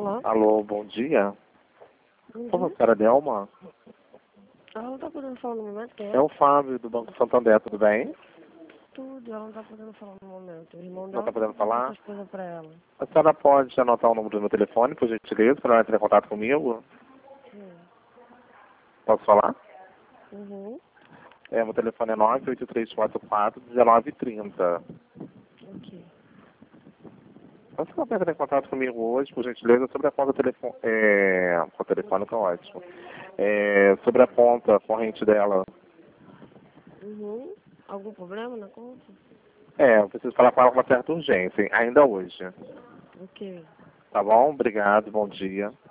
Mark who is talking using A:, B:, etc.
A: Olá.
B: Alô, bom dia.
A: Bom
B: Como a
A: dia.
B: senhora Delma?
A: Ela não tá podendo falar no momento, quem
B: É
A: é?
B: o Fábio, do Banco Santander, tudo bem?
A: Tudo, ela não tá podendo falar no momento. O irmão
B: Não
A: dela
B: está
A: tá
B: podendo
A: passando
B: falar?
A: essas coisas pra ela.
B: A senhora pode anotar o número do meu telefone, por gentileza, para ela entrar em contato comigo?
A: Sim.
B: Posso falar?
A: Uhum.
B: Meu telefone é 98344-1930.
A: Ok.
B: A senhora pode entrar em contato comigo hoje, por gentileza, sobre a conta telefone... conta telefônica, ótimo. Sobre a conta corrente dela.
A: Uhum. Algum problema na conta?
B: Eu preciso falar com ela com uma certa urgência, hein? Ainda hoje.
A: Ok.
B: Tá bom? Obrigado, bom dia.